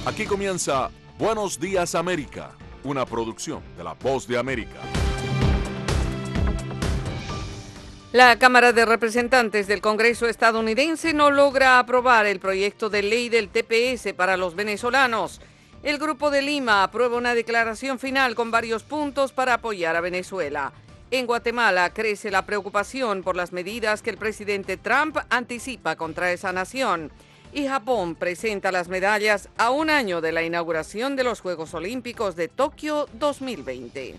Aquí comienza Buenos Días América, una producción de La Voz de América. La Cámara de Representantes del Congreso estadounidense no logra aprobar el proyecto de ley del TPS para los venezolanos. El Grupo de Lima aprueba una declaración final con varios puntos para apoyar a Venezuela. En Guatemala crece la preocupación por las medidas que el presidente Trump anticipa contra esa nación. Y Japón presenta las medallas a un año de la inauguración de los Juegos Olímpicos de Tokio 2020.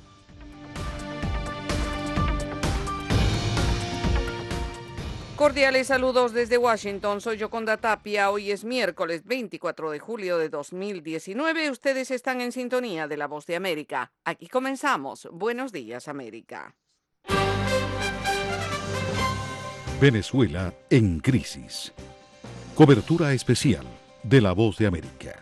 Cordiales saludos desde Washington, soy Yoconda Tapia. Hoy es miércoles 24 de julio de 2019. Ustedes están en sintonía de La Voz de América. Aquí comenzamos. Buenos días, América. Venezuela en crisis. Cobertura especial de La Voz de América.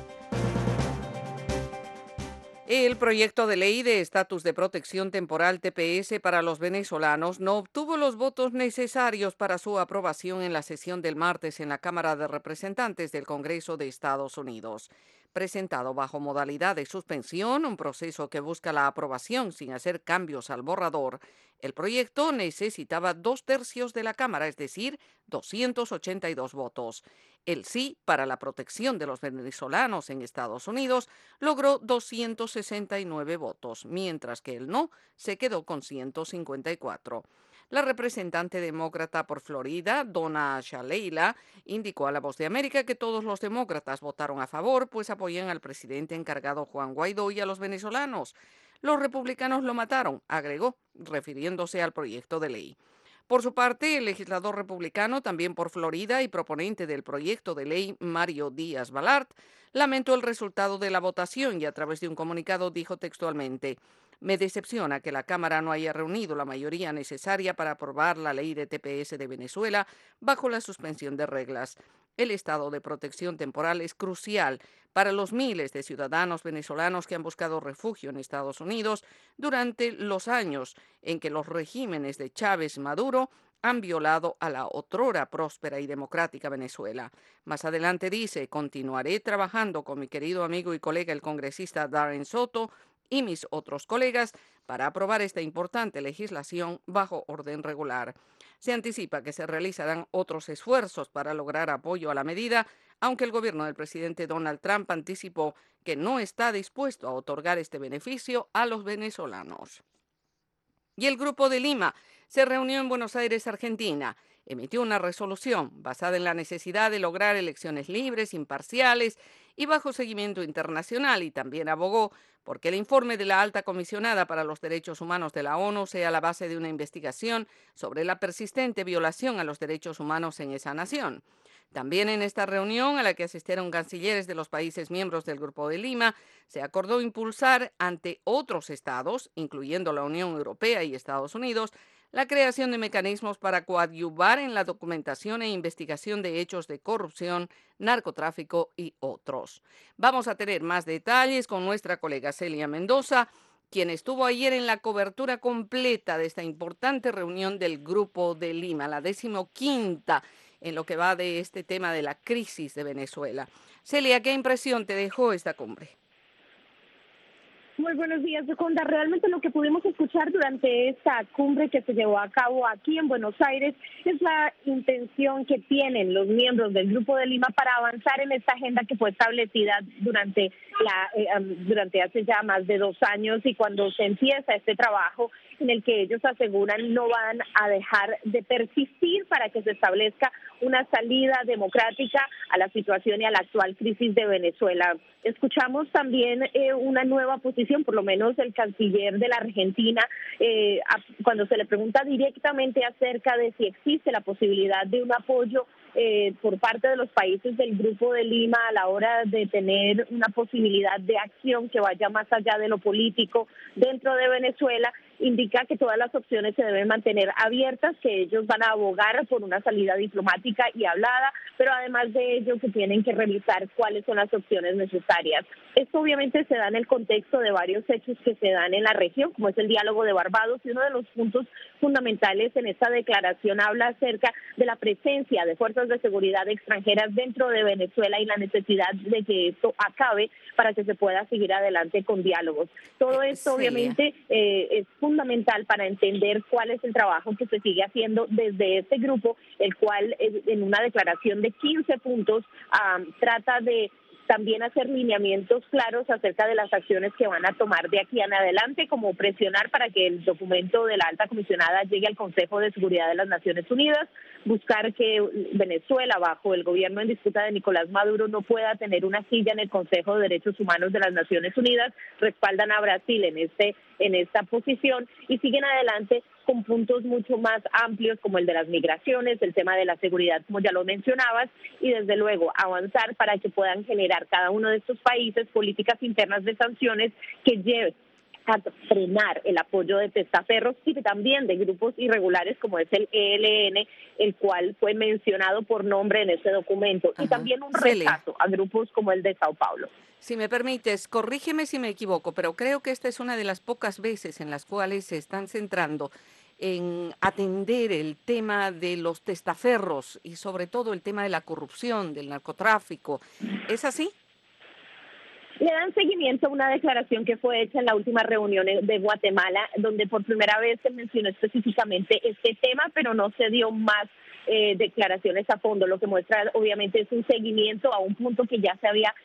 El proyecto de ley de estatus de protección temporal TPS para los venezolanos no obtuvo los votos necesarios para su aprobación en la sesión del martes en la Cámara de Representantes del Congreso de Estados Unidos. Presentado bajo modalidad de suspensión, un proceso que busca la aprobación sin hacer cambios al borrador, el proyecto necesitaba 2/3 de la Cámara, es decir, 282 votos. El sí para la protección de los venezolanos en Estados Unidos logró 269 votos, mientras que el no se quedó con 154. La representante demócrata por Florida, Donna Shalala, indicó a La Voz de América que todos los demócratas votaron a favor, pues apoyan al presidente encargado Juan Guaidó y a los venezolanos. Los republicanos lo mataron, agregó, refiriéndose al proyecto de ley. Por su parte, el legislador republicano, también por Florida y proponente del proyecto de ley, Mario Díaz Balart, lamentó el resultado de la votación y a través de un comunicado dijo textualmente: "Me decepciona que la Cámara no haya reunido la mayoría necesaria para aprobar la ley de TPS de Venezuela bajo la suspensión de reglas. El estado de protección temporal es crucial para los miles de ciudadanos venezolanos que han buscado refugio en Estados Unidos durante los años en que los regímenes de Chávez y Maduro han violado a la otrora próspera y democrática Venezuela". Más adelante dice: "Continuaré trabajando con mi querido amigo y colega el congresista Darren Soto y mis otros colegas para aprobar esta importante legislación bajo orden regular". Se anticipa que se realizarán otros esfuerzos para lograr apoyo a la medida, aunque el gobierno del presidente Donald Trump anticipó que no está dispuesto a otorgar este beneficio a los venezolanos. Y el Grupo de Lima se reunió en Buenos Aires, Argentina. Emitió una resolución basada en la necesidad de lograr elecciones libres, imparciales y bajo seguimiento internacional, y también abogó porque el informe de la alta comisionada para los derechos humanos de la ONU sea la base de una investigación sobre la persistente violación a los derechos humanos en esa nación. También en esta reunión, a la que asistieron cancilleres de los países miembros del Grupo de Lima, se acordó impulsar ante otros estados, incluyendo la Unión Europea y Estados Unidos, la creación de mecanismos para coadyuvar en la documentación e investigación de hechos de corrupción, narcotráfico y otros. Vamos a tener más detalles con nuestra colega Celia Mendoza, quien estuvo ayer en la cobertura completa de esta importante reunión del Grupo de Lima, la 15ª en lo que va de este tema de la crisis de Venezuela. Celia, ¿qué impresión te dejó esta cumbre? Muy buenos días, Yoconda. Realmente lo que pudimos escuchar durante esta cumbre que se llevó a cabo aquí en Buenos Aires es la intención que tienen los miembros del Grupo de Lima para avanzar en esta agenda que fue establecida durante hace ya más de 2 años, y cuando se empieza este trabajo en el que ellos aseguran no van a dejar de persistir para que se establezca una salida democrática a la situación y a la actual crisis de Venezuela. Escuchamos también una nueva posición, por lo menos el canciller de la Argentina, cuando se le pregunta directamente acerca de si existe la posibilidad de un apoyo por parte de los países del Grupo de Lima a la hora de tener una posibilidad de acción que vaya más allá de lo político dentro de Venezuela. indica que todas las opciones se deben mantener abiertas, que ellos van a abogar por una salida diplomática y hablada, pero además de ello que tienen que revisar cuáles son las opciones necesarias. Esto obviamente se da en el contexto de varios hechos que se dan en la región, como es el diálogo de Barbados, y uno de los puntos fundamentales en esta declaración habla acerca de la presencia de fuerzas de seguridad extranjeras dentro de Venezuela y la necesidad de que esto acabe para que se pueda seguir adelante con diálogos. Todo esto obviamente es fundamental para entender cuál es el trabajo que se sigue haciendo desde este grupo, el cual en una declaración de 15 puntos trata de también hacer lineamientos claros acerca de las acciones que van a tomar de aquí en adelante, como presionar para que el documento de la alta comisionada llegue al Consejo de Seguridad de las Naciones Unidas, buscar que Venezuela, bajo el gobierno en disputa de Nicolás Maduro, no pueda tener una silla en el Consejo de Derechos Humanos de las Naciones Unidas, respaldan a Brasil en esta posición y siguen adelante con puntos mucho más amplios como el de las migraciones, el tema de la seguridad, como ya lo mencionabas, y desde luego avanzar para que puedan generar cada uno de estos países políticas internas de sanciones que lleven a frenar el apoyo de testaferros y también de grupos irregulares como es el ELN, el cual fue mencionado por nombre en este documento, y también un rechazo a grupos como el de Sao Paulo. Si me permites, corrígeme si me equivoco, pero creo que esta es una de las pocas veces en las cuales se están centrando en atender el tema de los testaferros y sobre todo el tema de la corrupción, del narcotráfico. ¿Es así? Le dan seguimiento a una declaración que fue hecha en la última reunión de Guatemala, donde por primera vez se mencionó específicamente este tema, pero no se dio más declaraciones a fondo. Lo que muestra obviamente es un seguimiento a un punto que ya se había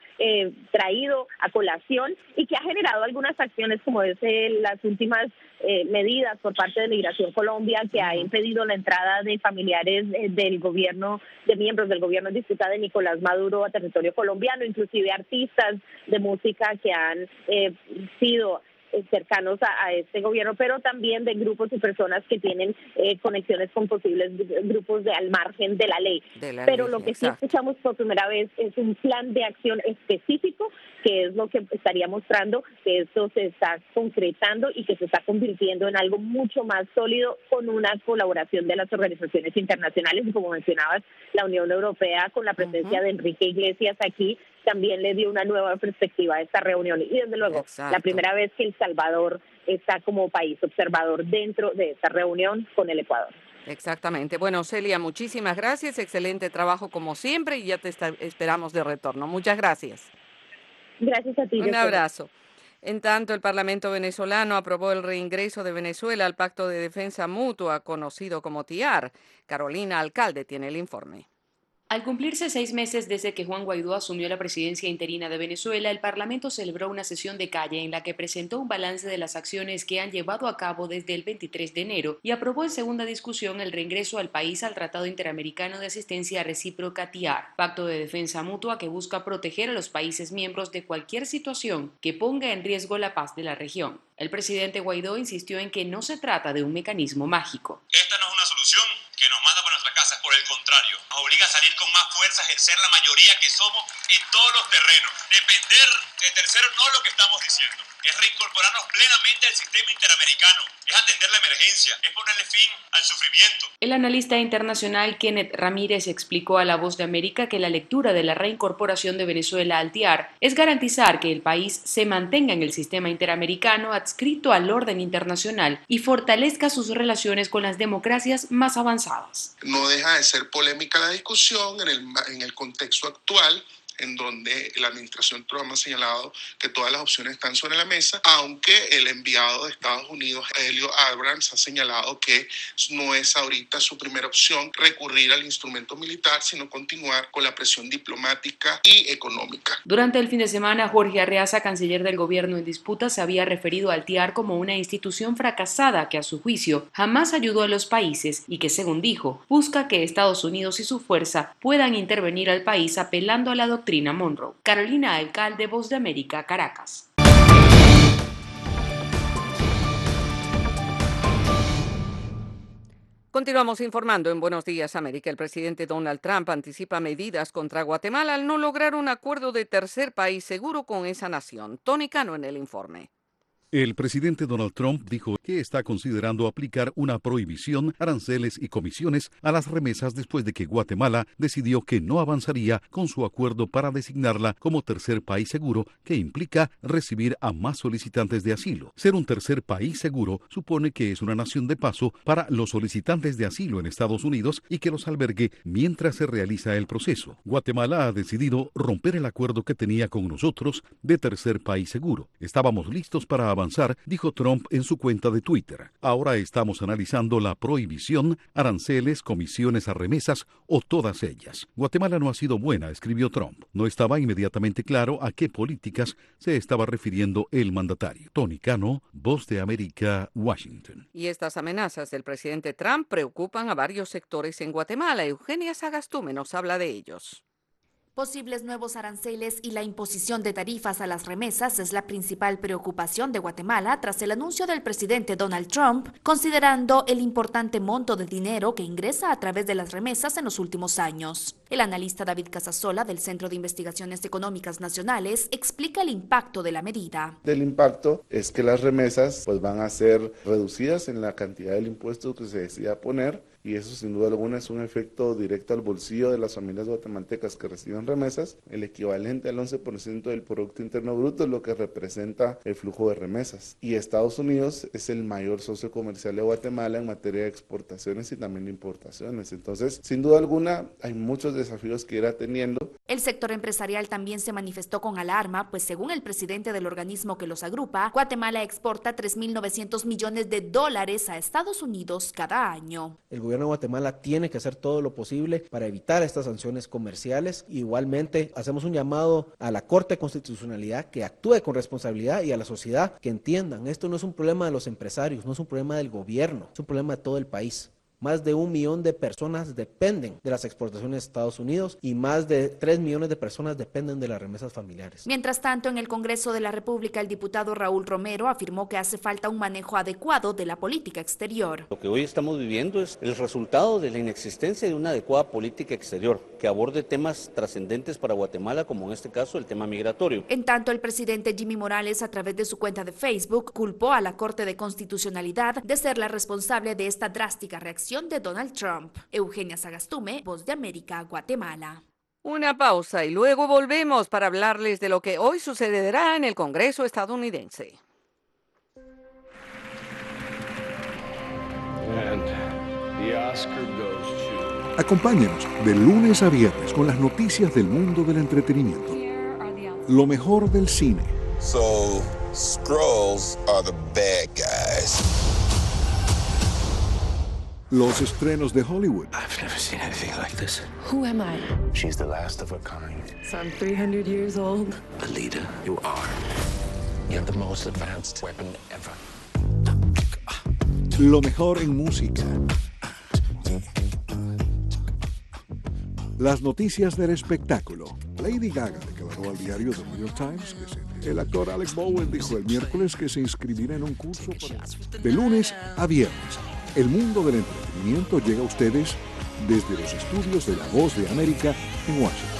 traído a colación y que ha generado algunas acciones como es las últimas medidas por parte de Migración Colombia, que ha impedido la entrada de familiares del gobierno, de miembros del gobierno en disputa de Nicolás Maduro a territorio colombiano, inclusive artistas de música que han sido cercanos a este gobierno, pero también de grupos y personas que tienen conexiones con posibles grupos al margen de la ley. Pero lo que sí escuchamos por primera vez es un plan de acción específico, que es lo que estaría mostrando que esto se está concretando y que se está convirtiendo en algo mucho más sólido con una colaboración de las organizaciones internacionales y, como mencionabas, la Unión Europea con la presencia de Enrique Iglesias aquí también le dio una nueva perspectiva a esta reunión. Y desde luego, la primera vez que El Salvador está como país observador dentro de esta reunión con el Ecuador. Exactamente. Bueno, Celia, muchísimas gracias. Excelente trabajo como siempre y ya te esperamos de retorno. Muchas gracias. Gracias a ti. Un abrazo. En tanto, el Parlamento venezolano aprobó el reingreso de Venezuela al Pacto de Defensa Mutua, conocido como TIAR. Carolina Alcalde tiene el informe. Al cumplirse 6 meses desde que Juan Guaidó asumió la presidencia interina de Venezuela, el Parlamento celebró una sesión de calle en la que presentó un balance de las acciones que han llevado a cabo desde el 23 de enero y aprobó en segunda discusión el reingreso al país al Tratado Interamericano de Asistencia Recíproca TIAR, pacto de defensa mutua que busca proteger a los países miembros de cualquier situación que ponga en riesgo la paz de la región. El presidente Guaidó insistió en que no se trata de un mecanismo mágico. Esta no es una solución que nos manda para nuestra casa, por el contrario, nos obliga a salir con más fuerza, a ejercer la mayoría que somos en todos los terrenos. Depender de terceros no es lo que estamos diciendo, es reincorporarnos plenamente al sistema interamericano, es atender la emergencia, es ponerle fin al sufrimiento. El analista internacional Kenneth Ramírez explicó a La Voz de América que la lectura de la reincorporación de Venezuela al TIAR es garantizar que el país se mantenga en el sistema interamericano adscrito al orden internacional y fortalezca sus relaciones con las democracias más avanzadas. No deja de ser polémica la discusión en el contexto actual, en donde la administración Trump ha señalado que todas las opciones están sobre la mesa, aunque el enviado de Estados Unidos, Elliot Abrams, ha señalado que no es ahorita su primera opción recurrir al instrumento militar, sino continuar con la presión diplomática y económica. Durante el fin de semana, Jorge Arreaza, canciller del gobierno en disputa, se había referido al TIAR como una institución fracasada que, a su juicio, jamás ayudó a los países y que, según dijo, busca que Estados Unidos y su fuerza puedan intervenir al país apelando a la doctrina Monroe. Carolina Alcalde, Voz de América, Caracas. Continuamos informando en Buenos Días, América. El presidente Donald Trump anticipa medidas contra Guatemala al no lograr un acuerdo de tercer país seguro con esa nación. Tony Cano en el informe. El presidente Donald Trump dijo que está considerando aplicar una prohibición, aranceles y comisiones a las remesas después de que Guatemala decidió que no avanzaría con su acuerdo para designarla como tercer país seguro, que implica recibir a más solicitantes de asilo. Ser un tercer país seguro supone que es una nación de paso para los solicitantes de asilo en Estados Unidos y que los albergue mientras se realiza el proceso. Guatemala ha decidido romper el acuerdo que tenía con nosotros de tercer país seguro. Estábamos listos para avanzar, dijo Trump en su cuenta de Twitter. Ahora estamos analizando la prohibición, aranceles, comisiones a remesas o todas ellas. Guatemala no ha sido buena, escribió Trump. No estaba inmediatamente claro a qué políticas se estaba refiriendo el mandatario. Tony Cano, Voz de América, Washington. Y estas amenazas del presidente Trump preocupan a varios sectores en Guatemala. Eugenia Sagastume nos habla de ellos. Posibles nuevos aranceles y la imposición de tarifas a las remesas es la principal preocupación de Guatemala tras el anuncio del presidente Donald Trump, considerando el importante monto de dinero que ingresa a través de las remesas en los últimos años. El analista David Casasola del Centro de Investigaciones Económicas Nacionales explica el impacto de la medida. El impacto es que las remesas van a ser reducidas en la cantidad del impuesto que se decida poner, y eso sin duda alguna es un efecto directo al bolsillo de las familias guatemaltecas que reciben remesas. El equivalente al 11% del Producto Interno Bruto es lo que representa el flujo de remesas. Y Estados Unidos es el mayor socio comercial de Guatemala en materia de exportaciones y también de importaciones. Entonces, sin duda alguna, hay muchos desafíos que irá teniendo. El sector empresarial también se manifestó con alarma, pues según el presidente del organismo que los agrupa, Guatemala exporta $3.900 millones a Estados Unidos cada año. El gobierno de Guatemala tiene que hacer todo lo posible para evitar estas sanciones comerciales. Igualmente, hacemos un llamado a la Corte de Constitucionalidad que actúe con responsabilidad y a la sociedad que entiendan, esto no es un problema de los empresarios, no es un problema del gobierno, es un problema de todo el país. Más de 1 millón de personas dependen de las exportaciones de Estados Unidos y más de 3 millones de personas dependen de las remesas familiares. Mientras tanto, en el Congreso de la República, el diputado Raúl Romero afirmó que hace falta un manejo adecuado de la política exterior. Lo que hoy estamos viviendo es el resultado de la inexistencia de una adecuada política exterior que aborde temas trascendentes para Guatemala, como en este caso el tema migratorio. En tanto, el presidente Jimmy Morales, a través de su cuenta de Facebook, culpó a la Corte de Constitucionalidad de ser la responsable de esta drástica reacción de Donald Trump. Eugenia Sagastume, Voz de América, Guatemala. Una pausa y luego volvemos para hablarles de lo que hoy sucederá en el Congreso estadounidense. Acompáñenos de lunes a viernes con las noticias del mundo del entretenimiento. Lo mejor del cine. So, Skrulls are the bad guys. Los estrenos de Hollywood. I've never seen anything like this. Who am I? She's the last of her kind. So I'm 300 years old. Alita, you are. You have the most advanced weapon ever. Lo mejor en música. Las noticias del espectáculo. Lady Gaga declaró al diario The New York Times que el actor Alec Baldwin dijo el miércoles que se inscribirá en un curso de lunes a viernes. El mundo del entretenimiento llega a ustedes desde los estudios de La Voz de América en Washington.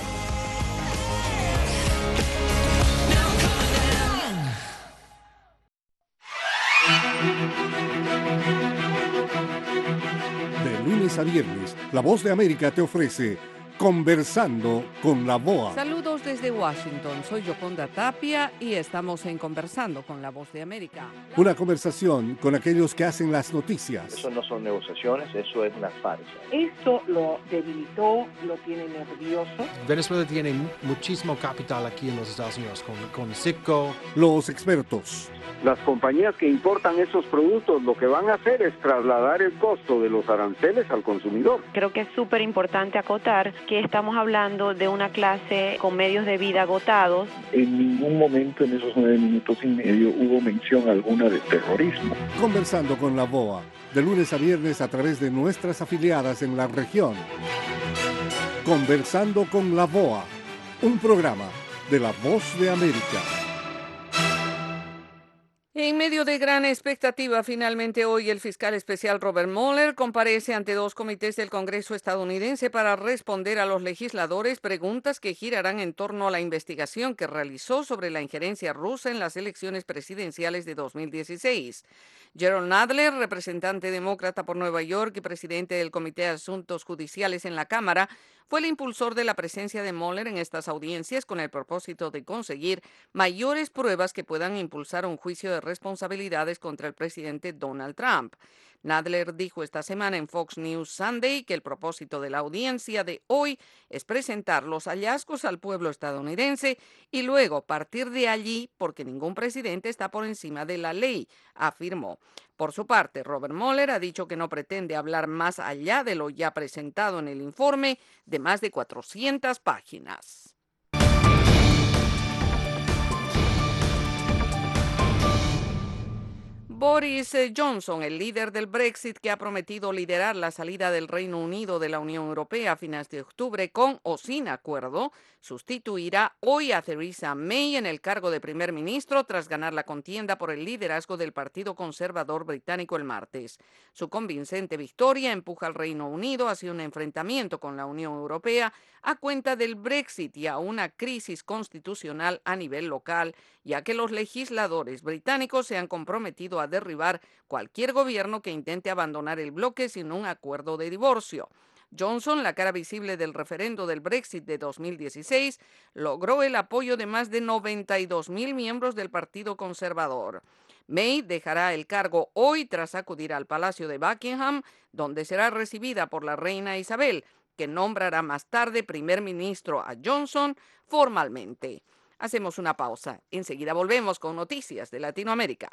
De lunes a viernes, La Voz de América te ofrece Conversando con la BOA. Saludos desde Washington, soy Yoconda Tapia y estamos en Conversando con la Voz de América. Una conversación con aquellos que hacen las noticias. Eso no son negociaciones, eso es una farsa. Esto lo debilitó, lo tiene nervioso. Venezuela tiene muchísimo capital aquí en los Estados Unidos, con Citgo. Los expertos. Las compañías que importan esos productos lo que van a hacer es trasladar el costo de los aranceles al consumidor. Creo que es súper importante acotar que estamos hablando de una clase con medios de vida agotados. En ningún momento en esos 9 minutos y medio hubo mención alguna de terrorismo. Conversando con la BOA, de lunes a viernes a través de nuestras afiliadas en la región. Conversando con la BOA, un programa de La Voz de América. En medio de de gran expectativa, finalmente hoy el fiscal especial Robert Mueller comparece ante 2 comités del Congreso estadounidense para responder a los legisladores preguntas que girarán en torno a la investigación que realizó sobre la injerencia rusa en las elecciones presidenciales de 2016. Jerrold Nadler, representante demócrata por Nueva York y presidente del Comité de Asuntos Judiciales en la Cámara, fue el impulsor de la presencia de Mueller en estas audiencias con el propósito de conseguir mayores pruebas que puedan impulsar un juicio de responsabilidades contra el presidente Donald Trump. Nadler dijo esta semana en Fox News Sunday que el propósito de la audiencia de hoy es presentar los hallazgos al pueblo estadounidense y luego partir de allí porque ningún presidente está por encima de la ley, afirmó. Por su parte, Robert Mueller ha dicho que no pretende hablar más allá de lo ya presentado en el informe de más de 400 páginas. Boris Johnson, el líder del Brexit que ha prometido liderar la salida del Reino Unido de la Unión Europea a finales de octubre con o sin acuerdo, sustituirá hoy a Theresa May en el cargo de primer ministro tras ganar la contienda por el liderazgo del Partido Conservador británico el martes. Su convincente victoria empuja al Reino Unido hacia un enfrentamiento con la Unión Europea a cuenta del Brexit y a una crisis constitucional a nivel local, ya que los legisladores británicos se han comprometido a derribar cualquier gobierno que intente abandonar el bloque sin un acuerdo de divorcio. Johnson, la cara visible del referendo del Brexit de 2016, logró el apoyo de más de 92.000 miembros del Partido Conservador. May dejará el cargo hoy tras acudir al Palacio de Buckingham, donde será recibida por la reina Isabel, que nombrará más tarde primer ministro a Johnson formalmente. Hacemos una pausa. Enseguida volvemos con noticias de Latinoamérica.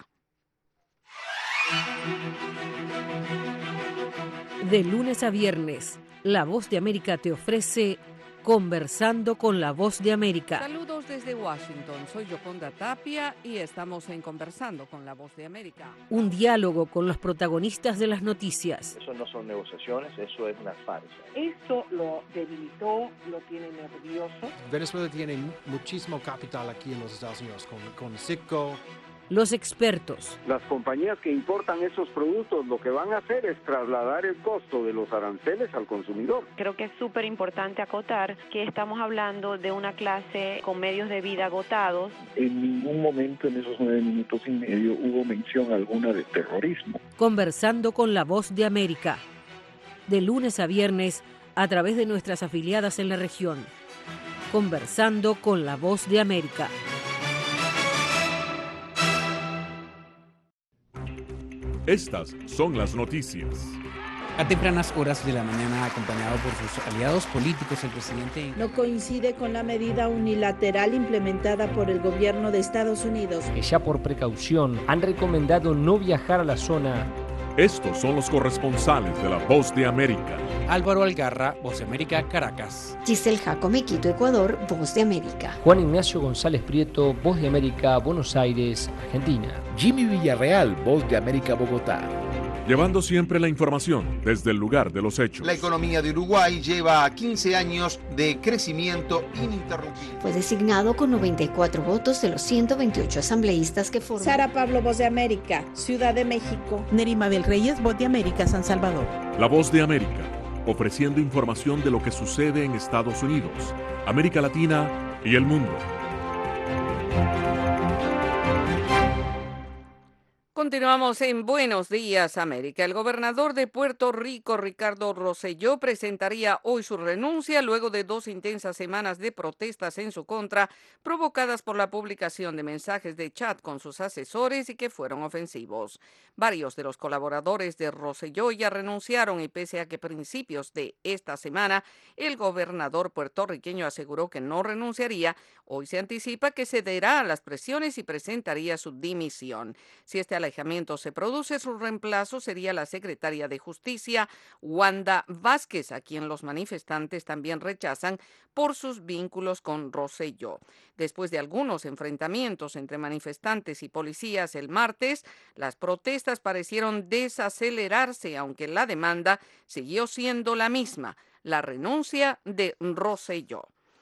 De lunes a viernes, La Voz de América te ofrece Conversando con La Voz de América. Saludos desde Washington. Soy Yoconda Tapia y estamos en Conversando con La Voz de América. Un diálogo con los protagonistas de las noticias. Eso no son negociaciones, eso es una farsa. Esto lo debilitó, lo tiene nervioso. Venezuela tiene muchísimo capital aquí en los Estados Unidos, con Citgo. Los expertos. Las compañías que importan esos productos lo que van a hacer es trasladar el costo de los aranceles al consumidor. Creo que es súper importante acotar que estamos hablando de una clase con medios de vida agotados. En ningún momento en esos 9 minutos y medio hubo mención alguna de terrorismo. Conversando con La Voz de América. De lunes a viernes a través de nuestras afiliadas en la región. Conversando con La Voz de América. Estas son las noticias. A tempranas horas de la mañana, acompañado por sus aliados políticos, el presidente no coincide con la medida unilateral implementada por el gobierno de Estados Unidos, que ya por precaución han recomendado no viajar a la zona. Estos son los corresponsales de La Voz de América. Álvaro Algarra, Voz de América, Caracas. Giselle Jacome, Quito, Ecuador, Voz de América. Juan Ignacio González Prieto, Voz de América, Buenos Aires, Argentina. Jimmy Villarreal, Voz de América, Bogotá. Llevando siempre la información desde el lugar de los hechos. La economía de Uruguay lleva 15 años de crecimiento ininterrumpido. Fue designado con 94 votos de los 128 asambleístas que forman. Sara Pablo, Voz de América, Ciudad de México. Nerima del Reyes, Voz de América, San Salvador. La Voz de América, ofreciendo información de lo que sucede en Estados Unidos, América Latina y el mundo. Continuamos en Buenos Días, América. El gobernador de Puerto Rico, Ricardo Rosselló, presentaría hoy su renuncia luego de 2 intensas semanas de protestas en su contra, provocadas por la publicación de mensajes de chat con sus asesores y que fueron ofensivos. Varios de los colaboradores de Rosselló ya renunciaron y pese a que a principios de esta semana el gobernador puertorriqueño aseguró que no renunciaría, hoy se anticipa que cederá a las presiones y presentaría su dimisión. Si este alejamiento se produce, su reemplazo sería la secretaria de Justicia, Wanda Vázquez, a quien los manifestantes también rechazan por sus vínculos con Rosselló. Después de algunos enfrentamientos entre manifestantes y policías el martes, las protestas parecieron desacelerarse, aunque la demanda siguió siendo la misma, la renuncia de Rosselló.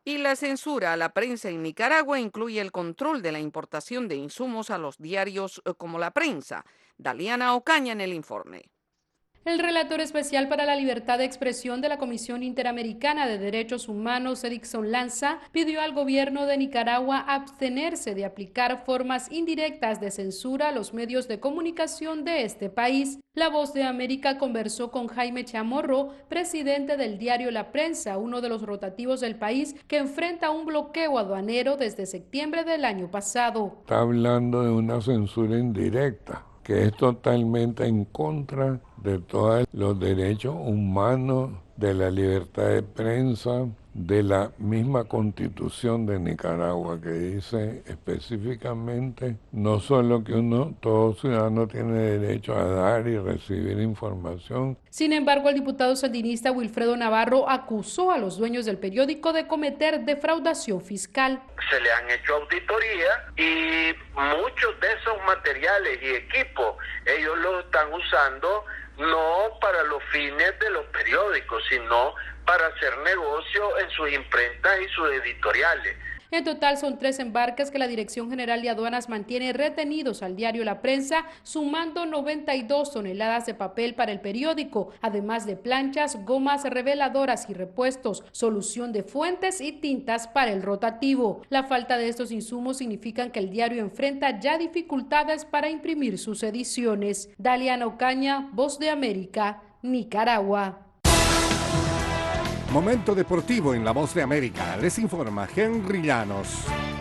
Y la censura a la prensa en Nicaragua incluye el control de la importación de insumos a los diarios como La Prensa. Daliana Ocaña en el informe. El relator especial para la libertad de expresión de la Comisión Interamericana de Derechos Humanos, Erickson Lanza, pidió al gobierno de Nicaragua abstenerse de aplicar formas indirectas de censura a los medios de comunicación de este país. La Voz de América conversó con Jaime Chamorro, presidente del diario La Prensa, uno de los rotativos del país que enfrenta un bloqueo aduanero desde septiembre del año pasado. Está hablando de una censura indirecta, que es totalmente en contra de todos los derechos humanos, de la libertad de prensa, de la misma Constitución de Nicaragua, que dice específicamente no solo que todo ciudadano tiene derecho a dar y recibir información. Sin embargo, el diputado sandinista Wilfredo Navarro acusó a los dueños del periódico de cometer defraudación fiscal. Se le han hecho auditoría y muchos de esos materiales y equipos ellos los están usando no para los fines de los periódicos, sino para hacer negocio en sus imprentas y sus editoriales. En total son 3 embarques que la Dirección General de Aduanas mantiene retenidos al diario La Prensa, sumando 92 toneladas de papel para el periódico, además de planchas, gomas reveladoras y repuestos, solución de fuentes y tintas para el rotativo. La falta de estos insumos significa que el diario enfrenta ya dificultades para imprimir sus ediciones. Daliana Ocaña, Voz de América, Nicaragua. Momento deportivo en La Voz de América. Les informa Henry Llanos.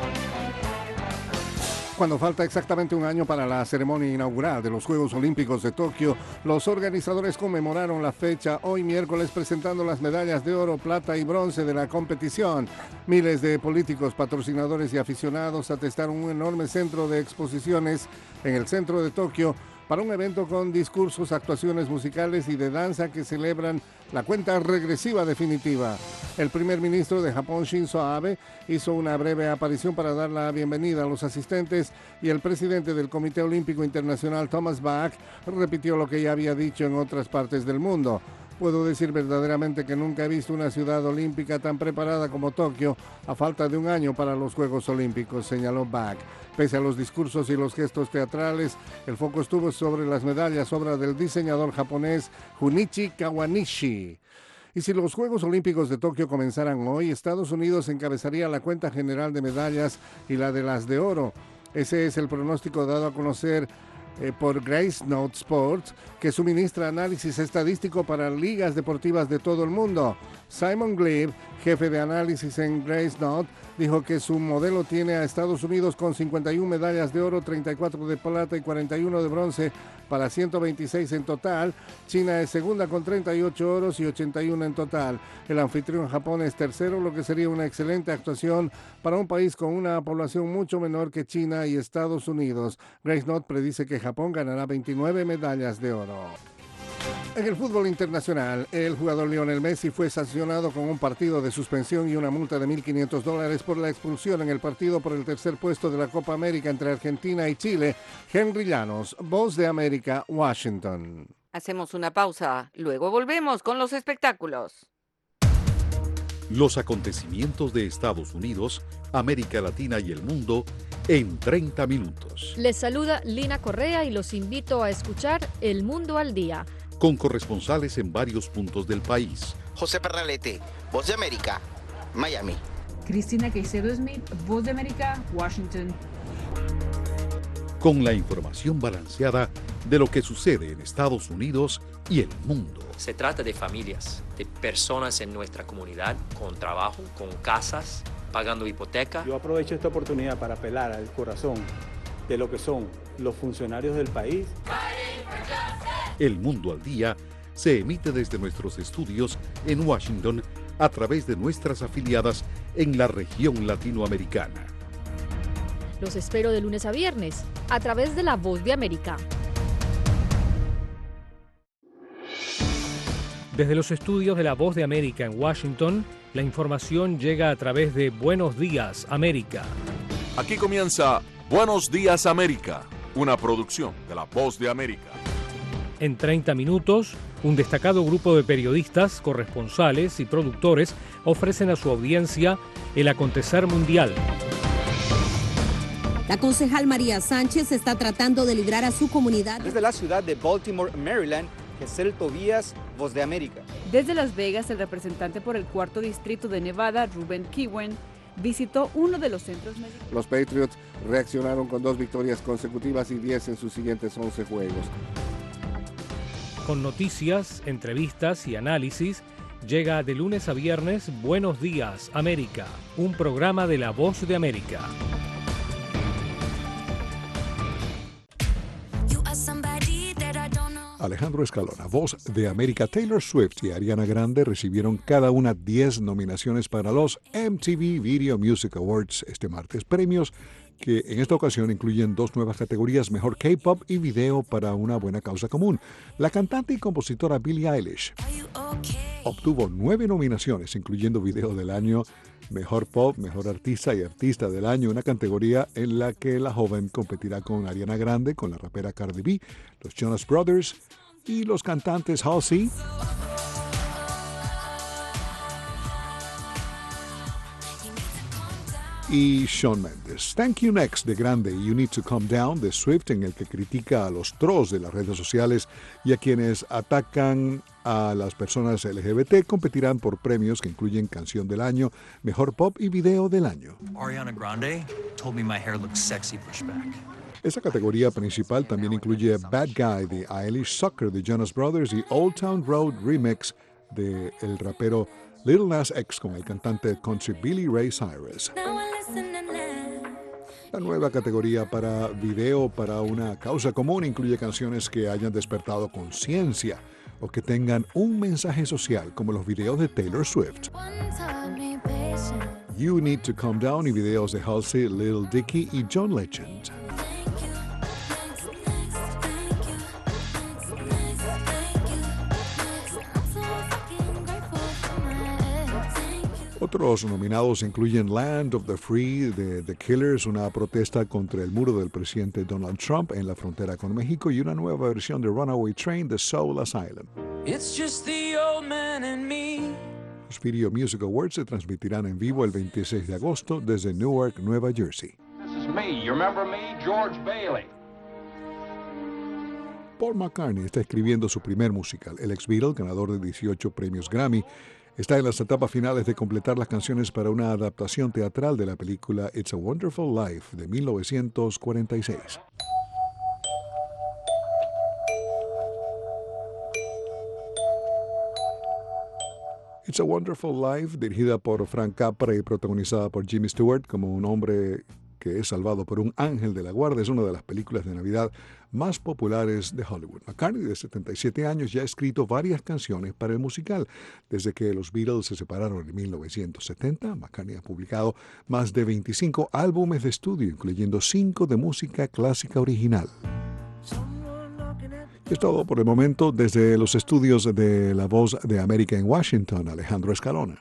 Cuando falta exactamente un año para la ceremonia inaugural de los Juegos Olímpicos de Tokio, los organizadores conmemoraron la fecha hoy miércoles presentando las medallas de oro, plata y bronce de la competición. Miles de políticos, patrocinadores y aficionados atestaron un enorme centro de exposiciones en el centro de Tokio para un evento con discursos, actuaciones musicales y de danza que celebran la cuenta regresiva definitiva. El primer ministro de Japón, Shinzo Abe, hizo una breve aparición para dar la bienvenida a los asistentes y el presidente del Comité Olímpico Internacional, Thomas Bach, repitió lo que ya había dicho en otras partes del mundo. Puedo decir verdaderamente que nunca he visto una ciudad olímpica tan preparada como Tokio a falta de un año para los Juegos Olímpicos, señaló Bach. Pese a los discursos y los gestos teatrales, el foco estuvo sobre las medallas, obra del diseñador japonés Junichi Kawanishi. Y si los Juegos Olímpicos de Tokio comenzaran hoy, Estados Unidos encabezaría la cuenta general de medallas y la de las de oro. Ese es el pronóstico dado a conocer por Gracenote Sports, que suministra análisis estadístico para ligas deportivas de todo el mundo. Simon Glebe, jefe de análisis en Gracenote, dijo que su modelo tiene a Estados Unidos con 51 medallas de oro, 34 de plata y 41 de bronce para 126 en total. China es segunda con 38 oros y 81 en total. El anfitrión Japón es tercero, lo que sería una excelente actuación para un país con una población mucho menor que China y Estados Unidos. Gracenote predice que Japón ganará 29 medallas de oro. En el fútbol internacional, el jugador Lionel Messi fue sancionado con un partido de suspensión y una multa de $1,500 por la expulsión en el partido por el tercer puesto de la Copa América entre Argentina y Chile. Henry Llanos, Voz de América, Washington. Hacemos una pausa, luego volvemos con los espectáculos. Los acontecimientos de Estados Unidos, América Latina y el mundo en 30 minutos. Les saluda Lina Correa y los invito a escuchar El Mundo al Día, con corresponsales en varios puntos del país. José Pernalete, Voz de América, Miami. Cristina Caicedo Smith, Voz de América, Washington. Con la información balanceada de lo que sucede en Estados Unidos y el mundo. Se trata de familias, de personas en nuestra comunidad, con trabajo, con casas, pagando hipoteca. Yo aprovecho esta oportunidad para apelar al corazón de lo que son los funcionarios del país. El Mundo al Día se emite desde nuestros estudios en Washington a través de nuestras afiliadas en la región latinoamericana. Los espero de lunes a viernes a través de La Voz de América. Desde los estudios de La Voz de América en Washington, la información llega a través de Buenos Días, América. Aquí comienza Buenos Días, América, una producción de La Voz de América. En 30 minutos, un destacado grupo de periodistas, corresponsales y productores ofrecen a su audiencia el acontecer mundial. La concejal María Sánchez está tratando de librar a su comunidad. Desde la ciudad de Baltimore, Maryland, Gesell Tobías, Voz de América. Desde Las Vegas, el representante por el 4º distrito de Nevada, Ruben Kiwen, visitó uno de los centros médicos. Los Patriots reaccionaron con 2 victorias consecutivas y 10 en sus siguientes 11 juegos. Con noticias, entrevistas y análisis, llega de lunes a viernes Buenos Días, América, un programa de La Voz de América. Alejandro Escalona, Voz de América. Taylor Swift y Ariana Grande recibieron cada una 10 nominaciones para los MTV Video Music Awards este martes, premios que en esta ocasión incluyen 2 nuevas categorías: Mejor K-Pop y Video para una buena causa común. La cantante y compositora Billie Eilish obtuvo 9 nominaciones, incluyendo Video del Año, Mejor Pop, Mejor Artista y Artista del Año, una categoría en la que la joven competirá con Ariana Grande, con la rapera Cardi B, los Jonas Brothers y los cantantes Halsey, y Shawn Mendes. Thank You Next de Grande y You Need to Calm Down de Swift, en el que critica a los trolls de las redes sociales y a quienes atacan a las personas LGBT, competirán por premios que incluyen Canción del Año, Mejor Pop y Video del Año. Ariana Grande told me my hair looks sexy pushed back. Esa categoría principal también incluye Bad Guy de Eilish, Sucker de Jonas Brothers y Old Town Road Remix de el rapero Lil Nas X con el cantante country Billy Ray Cyrus. La nueva categoría para Video para una causa común incluye canciones que hayan despertado conciencia o que tengan un mensaje social, como los videos de Taylor Swift. You Need to Calm Down y videos de Halsey, Lil Dicky y John Legend. Otros nominados incluyen Land of the Free de The Killers, una protesta contra el muro del presidente Donald Trump en la frontera con México, y una nueva versión de Runaway Train de Soul Asylum. It's just the old man and me. Los Video Music Awards se transmitirán en vivo el 26 de agosto desde Newark, Nueva Jersey. This is me. You remember me, George Bailey. Paul McCartney está escribiendo su primer musical. El ex-Beatle, ganador de 18 premios Grammy, está en las etapas finales de completar las canciones para una adaptación teatral de la película It's a Wonderful Life de 1946. It's a Wonderful Life, dirigida por Frank Capra y protagonizada por Jimmy Stewart como un hombre que es salvado por un ángel de la guardia, es una de las películas de Navidad más populares de Hollywood. McCartney, de 77 años, ya ha escrito varias canciones para el musical. Desde que los Beatles se separaron en 1970, McCartney ha publicado más de 25 álbumes de estudio, incluyendo 5 de música clásica original. Es todo por el momento. Desde los estudios de La Voz de América en Washington, Alejandro Escalona.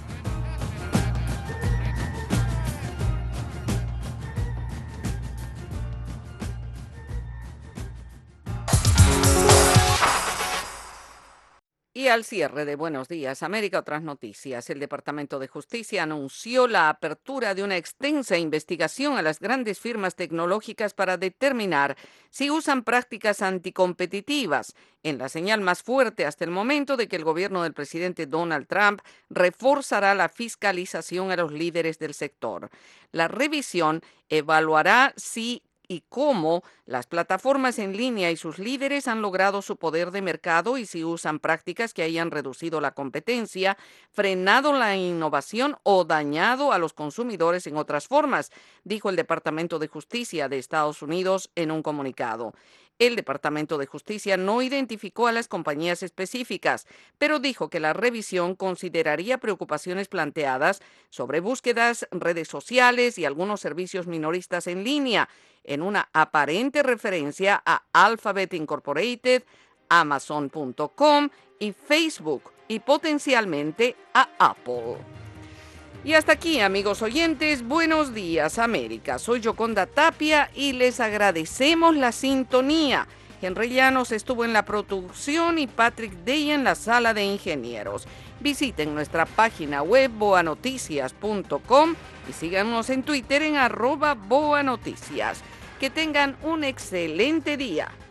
Y al cierre de Buenos Días América, otras noticias. El Departamento de Justicia anunció la apertura de una extensa investigación a las grandes firmas tecnológicas para determinar si usan prácticas anticompetitivas, en la señal más fuerte hasta el momento de que el gobierno del presidente Donald Trump reforzará la fiscalización a los líderes del sector. La revisión evaluará si y cómo las plataformas en línea y sus líderes han logrado su poder de mercado y si usan prácticas que hayan reducido la competencia, frenado la innovación o dañado a los consumidores en otras formas, dijo el Departamento de Justicia de Estados Unidos en un comunicado. El Departamento de Justicia no identificó a las compañías específicas, pero dijo que la revisión consideraría preocupaciones planteadas sobre búsquedas, redes sociales y algunos servicios minoristas en línea, en una aparente referencia a Alphabet Incorporated, Amazon.com y Facebook, y potencialmente a Apple. Y hasta aquí, amigos oyentes, Buenos Días América. Soy Yoconda Tapia y les agradecemos la sintonía. Henry Llanos estuvo en la producción y Patrick Day en la sala de ingenieros. Visiten nuestra página web boanoticias.com y síganos en Twitter en @boanoticias. Que tengan un excelente día.